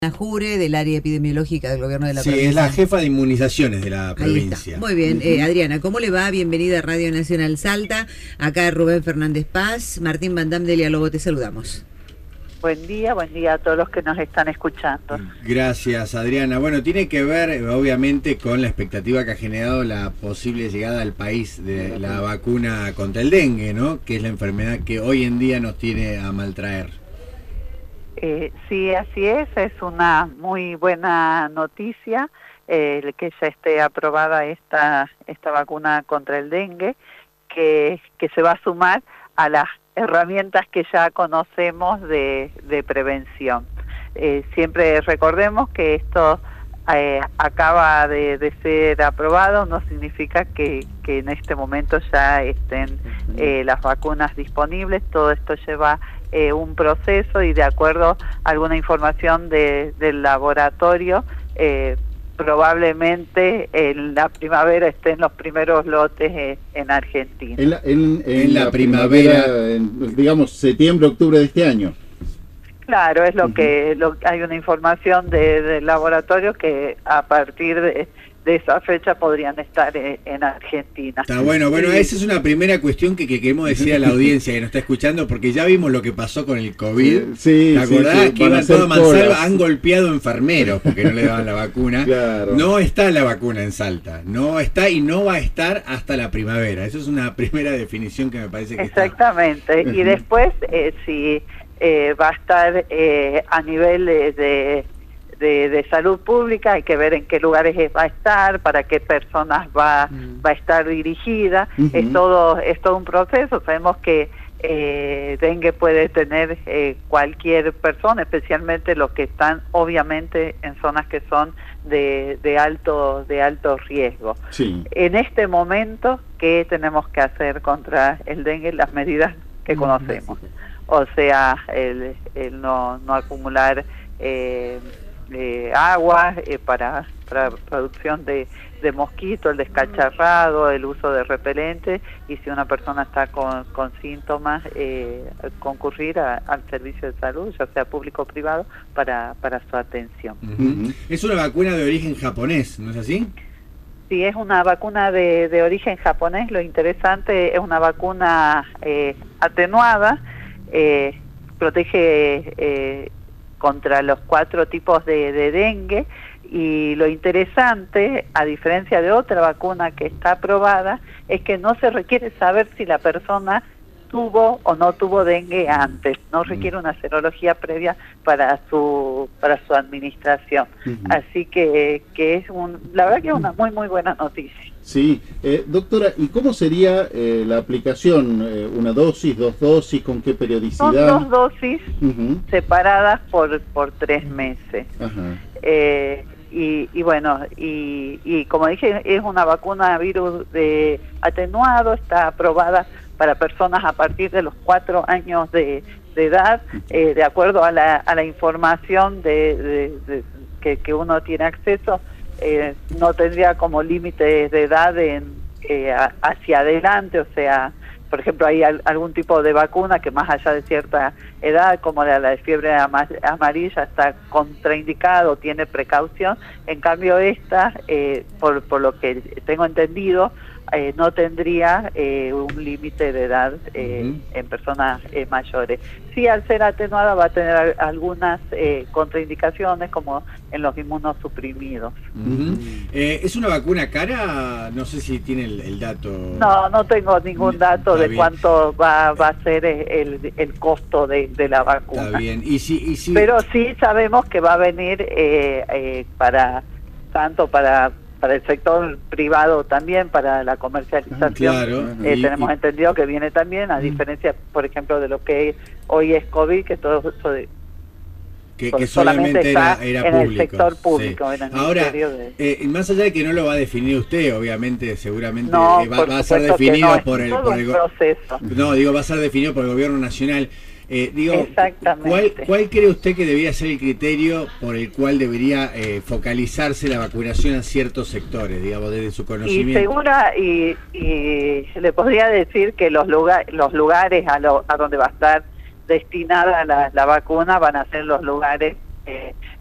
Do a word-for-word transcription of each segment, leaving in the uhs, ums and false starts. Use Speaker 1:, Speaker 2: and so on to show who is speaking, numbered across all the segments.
Speaker 1: Jure, del área epidemiológica del gobierno de la
Speaker 2: sí,
Speaker 1: provincia.
Speaker 2: Sí, es la jefa de inmunizaciones de la
Speaker 1: Ahí
Speaker 2: provincia.
Speaker 1: Está. Muy bien, eh, Adriana, ¿cómo le va? Bienvenida a Radio Nacional Salta. Acá Rubén Fernández Paz, Martín Van Dam, Delia Lobo, te saludamos.
Speaker 3: Buen día, buen día a todos los que nos están escuchando.
Speaker 2: Gracias, Adriana. Bueno, tiene que ver, obviamente, con la expectativa que ha generado la posible llegada al país de la vacuna contra el dengue, ¿no? Que es la enfermedad que hoy en día nos tiene a maltraer.
Speaker 3: Eh, sí, así es, es una muy buena noticia eh, que ya esté aprobada esta, esta vacuna contra el dengue, que, que se va a sumar a las herramientas que ya conocemos de, de prevención. Eh, siempre recordemos que esto eh, acaba de, de ser aprobado, no significa que, que en este momento ya estén eh, las vacunas disponibles, todo esto lleva eh, un proceso y de acuerdo a alguna información de, del laboratorio, eh, probablemente en la primavera estén los primeros lotes eh, en Argentina.
Speaker 4: En la, en, en
Speaker 2: en la,
Speaker 4: la
Speaker 2: primavera,
Speaker 4: primavera en, digamos, septiembre, octubre de este año.
Speaker 3: Claro, es lo
Speaker 4: Uh-huh.
Speaker 3: que lo, hay una información de, del laboratorio que a partir de, de esa fecha podrían estar en, en Argentina.
Speaker 2: Está bueno, bueno,
Speaker 3: Sí.
Speaker 2: esa es una primera cuestión que, que queremos decir a la audiencia que nos está escuchando, porque ya vimos lo que pasó con el COVID.
Speaker 4: Sí,
Speaker 2: ¿Te acordás?
Speaker 4: sí, sí,
Speaker 2: Que
Speaker 4: van a
Speaker 2: iban
Speaker 4: hacer
Speaker 2: todos a mansalva,
Speaker 4: colas.
Speaker 2: han golpeado enfermeros porque no le daban la vacuna.
Speaker 4: Claro.
Speaker 2: No está la vacuna en Salta, no está y no va a estar hasta la primavera. Eso es una primera definición que me parece que
Speaker 3: Exactamente,
Speaker 2: está.
Speaker 3: y después eh, si eh, va a estar eh, a nivel de, de, de, de salud pública, hay que ver en qué lugares va a estar, para qué personas va,
Speaker 1: Mm.
Speaker 3: va a estar dirigida,
Speaker 4: Uh-huh.
Speaker 3: es todo es todo un proceso. Sabemos que eh, dengue puede tener eh, cualquier persona, especialmente los que están obviamente en zonas que son de, de alto de alto riesgo.
Speaker 4: Sí.
Speaker 3: En este momento, ¿qué tenemos que hacer contra el dengue? Las medidas que conocemos. O sea, el, el no, no acumular eh, eh, agua eh, para, para producción de, de mosquitos, el descacharrado, el uso de repelente, y si una persona está con, con síntomas, eh, concurrir a, al servicio de salud, ya sea público o privado, para, para su atención.
Speaker 2: Uh-huh. Uh-huh. Es una vacuna de origen japonés, ¿no es así?
Speaker 3: Sí, es una vacuna de, de origen japonés. Lo interesante es una vacuna eh, atenuada, eh, protege eh, contra los cuatro tipos de, de dengue, y lo interesante, a diferencia de otra vacuna que está aprobada, es que no se requiere saber si la persona tuvo o no tuvo dengue antes, no requiere una serología previa para su para su administración.
Speaker 4: Uh-huh.
Speaker 3: Así que que es un la verdad que es una muy muy buena noticia.
Speaker 4: Sí, eh, doctora, ¿y cómo sería eh, la aplicación? Eh, ¿Una dosis, dos dosis, con qué periodicidad?
Speaker 3: Son dos dosis
Speaker 4: Uh-huh.
Speaker 3: separadas por por tres meses.
Speaker 4: Ajá.
Speaker 3: Eh, y, y bueno, y, y como dije, es una vacuna virus de atenuado, está aprobada para personas a partir de los cuatro años de, de edad, eh, de acuerdo a la, a la información de, de, de, que, que uno tiene acceso, eh, no tendría como límite de edad en, eh, a, hacia adelante, o sea, por ejemplo, hay al, algún tipo de vacuna que más allá de cierta edad, como la, la de fiebre ama, amarilla, está contraindicado, tiene precaución. En cambio esta, eh, por, por lo que tengo entendido, eh, no tendría eh, un límite de edad eh, uh-huh. en personas eh, mayores. Sí, al ser atenuada va a tener algunas eh, contraindicaciones, como en los inmunosuprimidos.
Speaker 2: Uh-huh. Eh, ¿Es una vacuna cara? No sé si tiene el, el dato.
Speaker 3: No, no tengo ningún dato
Speaker 2: Está
Speaker 3: de
Speaker 2: bien.
Speaker 3: cuánto va, va a ser el, el costo de, de la vacuna.
Speaker 2: Está bien. ¿Y si, y si...
Speaker 3: Pero sí sabemos que va a venir eh, eh, para tanto para para el sector privado también, para la comercialización.
Speaker 2: Claro.
Speaker 3: Eh,
Speaker 2: y,
Speaker 3: tenemos
Speaker 2: y...
Speaker 3: entendido que viene también, a diferencia, por ejemplo, de lo que hoy es COVID, que todo eso de,
Speaker 2: que, que solamente era, era
Speaker 3: en
Speaker 2: público.
Speaker 3: el sector público.
Speaker 2: Sí.
Speaker 3: En el
Speaker 2: Ahora,
Speaker 3: de...
Speaker 2: eh, más allá de que no lo va a definir usted, obviamente, seguramente
Speaker 3: no,
Speaker 2: eh, va, va a ser definido no, por el, por el
Speaker 3: proceso.
Speaker 2: No, digo, va a ser definido por el gobierno nacional. Eh, digo,
Speaker 3: Exactamente.
Speaker 2: ¿cuál, ¿cuál cree usted que debería ser el criterio por el cual debería eh, focalizarse la vacunación a ciertos sectores, digamos, desde su conocimiento?
Speaker 3: Y segura, y, y le podría decir que los, lugar, los lugares a, lo, a donde va a estar destinada la, la vacuna van a ser los lugares eh,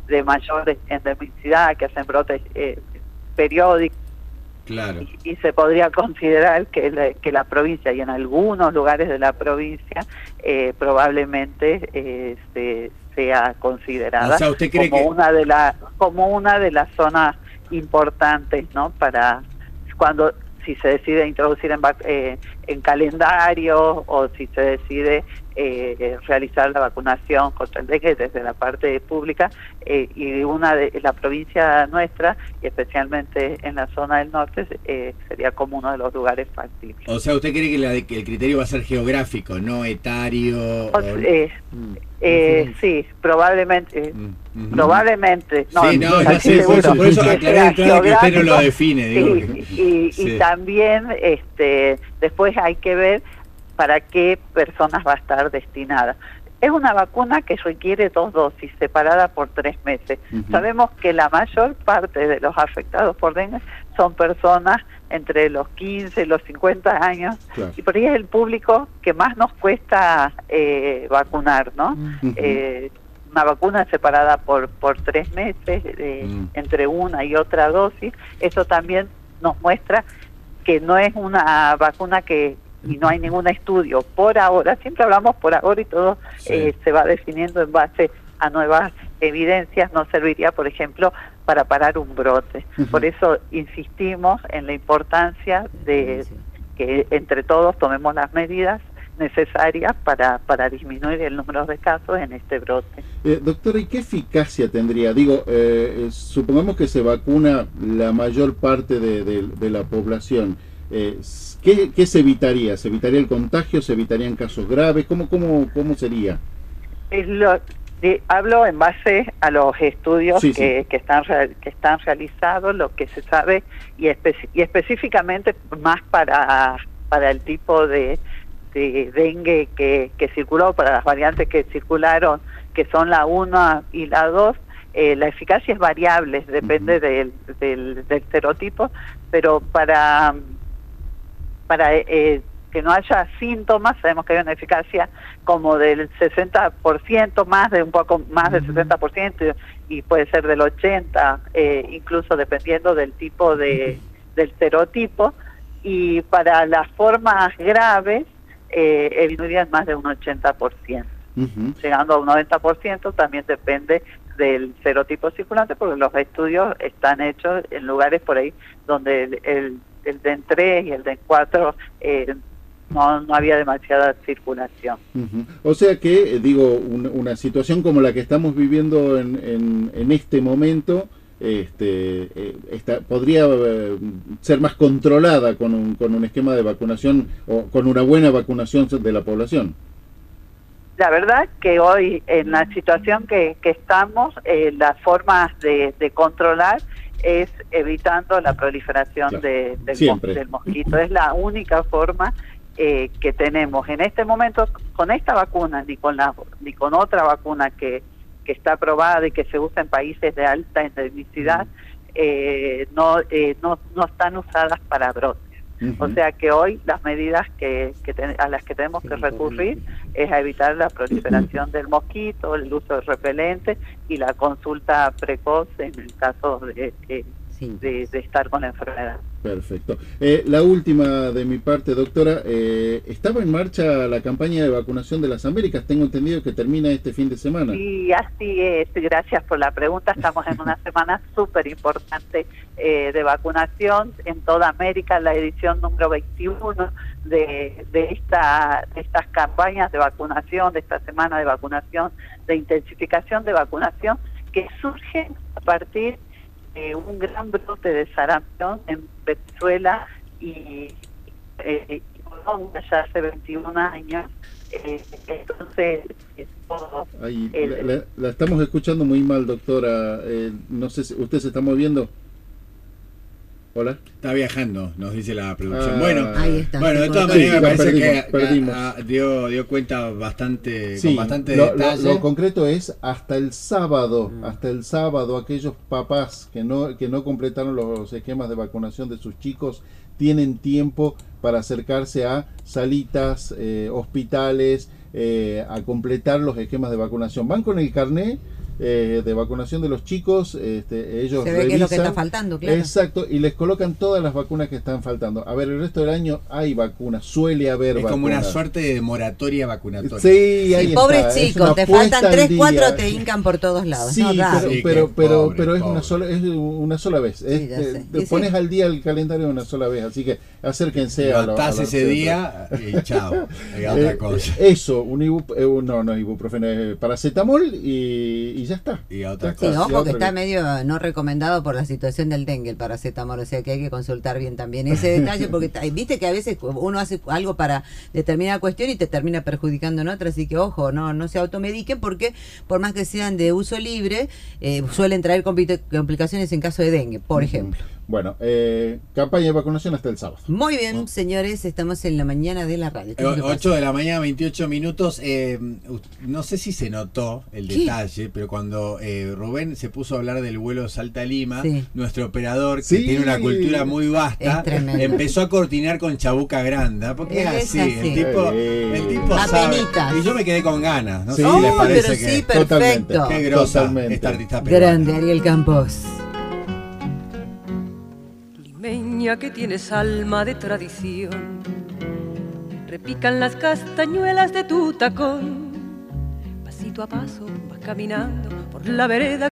Speaker 3: de mayor endemicidad, que hacen brotes eh, periódicos.
Speaker 2: Claro.
Speaker 3: Y, y se podría considerar que la, que la provincia, y en algunos lugares de la provincia, eh, probablemente eh, se, sea considerada
Speaker 2: o sea, ¿usted cree
Speaker 3: como
Speaker 2: que...
Speaker 3: una de las como una de las zonas importantes, ¿no? Para cuando si se decide introducir en, eh, en calendario, o si se decide eh, realizar la vacunación contra el dengue desde la parte pública, eh, y una de la provincia nuestra, y especialmente en la zona del norte, eh, sería como uno de los lugares factibles.
Speaker 2: O sea, ¿usted cree que, la, que el criterio va a ser geográfico, no etario?
Speaker 3: O,
Speaker 2: o...
Speaker 3: Eh,
Speaker 2: mm.
Speaker 3: eh, sí, probablemente.
Speaker 2: Mm, uh-huh.
Speaker 3: Probablemente. No,
Speaker 2: sí, no,
Speaker 3: no
Speaker 2: no sé, por eso, por eso aclaré de entrada que usted no lo define. Digo,
Speaker 3: y, y,
Speaker 2: sí.
Speaker 3: y también este, después hay que ver para qué personas va a estar destinada. Es una vacuna que requiere dos dosis separadas por tres meses. Uh-huh. Sabemos que la mayor parte de los afectados por dengue son personas entre los quince y los cincuenta años, claro. Y por ahí es el público que más nos cuesta eh, vacunar, ¿no? Uh-huh. eh, una vacuna separada por, por tres meses, eh, uh-huh. entre una y otra dosis, eso también nos muestra que no es una vacuna que, y no hay ningún estudio por ahora, siempre hablamos por ahora y todo sí. eh, se va definiendo en base a nuevas evidencias, no serviría, por ejemplo, para parar un brote. Uh-huh. Por eso insistimos en la importancia de que entre todos tomemos las medidas necesarias para, para disminuir el número de casos en este brote.
Speaker 4: Eh, doctora, ¿y qué eficacia tendría? Digo, eh, supongamos que se vacuna la mayor parte de, de, de la población. Eh, ¿qué, ¿Qué se evitaría? ¿Se evitaría el contagio? ¿Se evitarían casos graves? ¿Cómo, cómo, cómo sería?
Speaker 3: Es lo, de, hablo en base a los estudios sí, que, sí. Que, están, que están realizados, lo que se sabe, y, espe- y específicamente más para, para el tipo de, de dengue que, que circuló, para las variantes que circularon, que son la uno y la dos. Eh, la eficacia es variable, depende uh-huh. del, del, del serotipo, pero para... para eh, que no haya síntomas, sabemos que hay una eficacia como del sesenta por ciento, más de un poco más del sesenta por ciento, y puede ser del ochenta por ciento, eh, incluso dependiendo del tipo de del serotipo, y para las formas graves eh, disminuirían más de un ochenta por ciento. Uh-huh. Llegando a un noventa por ciento también depende del serotipo circulante, porque los estudios están hechos en lugares por ahí donde el, el el D E N tres y el D E N cuatro eh, no, no había demasiada circulación.
Speaker 4: Uh-huh. O sea que, eh, digo, un, una situación como la que estamos viviendo en, en, en este momento este, eh, esta, podría eh, ser más controlada con un, con un esquema de vacunación o con una buena vacunación de la población.
Speaker 3: La verdad que hoy, en la situación que, que estamos, eh, las formas de, de controlar es evitando la proliferación claro, de, del, mos, del mosquito. Es la única forma eh, que tenemos en este momento con esta vacuna, ni con la ni con otra vacuna que, que está aprobada y que se usa en países de alta endemicidad, eh, no, eh, no no están usadas para brotes. Uh-huh. O sea que hoy las medidas que, que ten, a las que tenemos que recurrir es a evitar la proliferación del mosquito, el uso de repelentes y la consulta precoz en el caso de, de, de, de estar con la enfermedad.
Speaker 4: Perfecto. Eh, la última de mi parte, doctora, eh, estaba en marcha la campaña de vacunación de las Américas, tengo entendido que termina este fin de semana.
Speaker 3: Sí, así es, gracias por la pregunta, estamos en una semana súper importante eh, de vacunación en toda América, la edición número veintiuno de, de, esta, de estas campañas de vacunación, de esta semana de vacunación, de intensificación de vacunación, que surgen a partir Eh, un gran brote de sarampión en Venezuela y, eh, y Colombia ya hace veintiún años. Eh, entonces, eh, todo
Speaker 4: Ay,
Speaker 3: el,
Speaker 4: la, la, la estamos escuchando muy mal, doctora. Eh, no sé si usted se está moviendo. Hola.
Speaker 2: Está viajando, nos dice la producción.
Speaker 4: Ah,
Speaker 2: bueno,
Speaker 1: ahí está,
Speaker 2: bueno, de todas maneras me parece
Speaker 4: perdimos,
Speaker 2: que
Speaker 4: perdimos.
Speaker 2: A, a, dio, dio cuenta bastante,
Speaker 4: sí,
Speaker 2: con bastante
Speaker 4: lo,
Speaker 2: detalle.
Speaker 4: Lo, lo concreto es hasta el sábado,
Speaker 2: Mm.
Speaker 4: hasta el sábado, aquellos papás que no, que no completaron los esquemas de vacunación de sus chicos tienen tiempo para acercarse a salitas, eh, hospitales, eh, a completar los esquemas de vacunación. Van con el carné eh, de vacunación de los chicos, este, ellos
Speaker 1: se ve
Speaker 4: revisan,
Speaker 1: que es lo que está faltando, claro.
Speaker 4: Exacto, y les colocan todas las vacunas que están faltando. A ver, el resto del año hay vacunas, suele haber
Speaker 2: es
Speaker 4: vacunas.
Speaker 2: como una suerte de moratoria vacunatoria.
Speaker 4: Sí, ahí
Speaker 1: y pobres
Speaker 4: está,
Speaker 1: chicos, te faltan tres, cuatro, te hincan por todos lados.
Speaker 4: Sí,
Speaker 1: no, da.
Speaker 4: pero,
Speaker 2: Sí,
Speaker 4: pero, pero,
Speaker 2: pobre,
Speaker 4: pero es
Speaker 2: pobre.
Speaker 4: una sola, es una sola vez.
Speaker 1: Sí,
Speaker 4: Es,
Speaker 1: ya
Speaker 4: te,
Speaker 1: sé.
Speaker 4: te
Speaker 1: Y
Speaker 4: pones
Speaker 1: sí.
Speaker 4: al día el calendario una sola vez, así que acérquense a lo, a
Speaker 2: Levantás
Speaker 4: los
Speaker 2: ese
Speaker 4: centros.
Speaker 2: día y chao. Y otra
Speaker 4: Eh,
Speaker 2: cosa.
Speaker 4: Eso, un ibu, eh, no, no es ibuprofeno, es paracetamol y, y ya está.
Speaker 2: Y otra
Speaker 4: Ya
Speaker 1: Sí,
Speaker 4: está.
Speaker 2: cosa.
Speaker 1: ojo
Speaker 4: Y
Speaker 1: que
Speaker 4: otra
Speaker 1: está
Speaker 4: que-
Speaker 1: medio no recomendado por la situación del dengue, el paracetamol, o sea que hay que consultar bien también ese detalle, porque ta- viste que a veces uno hace algo para determinada cuestión y te termina perjudicando en otra, así que ojo, no no se automediquen, porque por más que sean de uso libre, eh, suelen traer compli- complicaciones en caso de dengue, por ejemplo.
Speaker 4: Bueno, eh, campaña de vacunación hasta el sábado.
Speaker 1: Muy bien, señores, estamos en la mañana de la radio. ¿Qué es lo que pasa?
Speaker 2: ocho de la mañana, veintiocho minutos. Eh, no sé si se notó el
Speaker 1: ¿Qué?
Speaker 2: detalle, pero cuando eh, Rubén se puso a hablar del vuelo Salta-Lima,
Speaker 1: Sí.
Speaker 2: nuestro operador, que
Speaker 4: Sí.
Speaker 2: tiene una cultura muy vasta,
Speaker 1: Es tremendo.
Speaker 2: empezó a cortinar con Chabuca Granda, porque es
Speaker 1: Es
Speaker 2: así,
Speaker 1: así.
Speaker 2: el tipo,
Speaker 4: Eh,
Speaker 2: el tipo sabe.
Speaker 1: Apenitas.
Speaker 2: Y yo me quedé con ganas, no
Speaker 4: Sí,
Speaker 2: sé si les
Speaker 1: Oh,
Speaker 2: parece
Speaker 1: pero
Speaker 2: que
Speaker 1: sí,
Speaker 4: Totalmente.
Speaker 1: perfecto.
Speaker 2: qué grosa
Speaker 4: Totalmente.
Speaker 2: esta artista peruana.
Speaker 1: Grande, Ariel Campos.
Speaker 5: Limeña que tienes alma de tradición, repican las castañuelas de tu tacón. Pasito a paso vas caminando por la vereda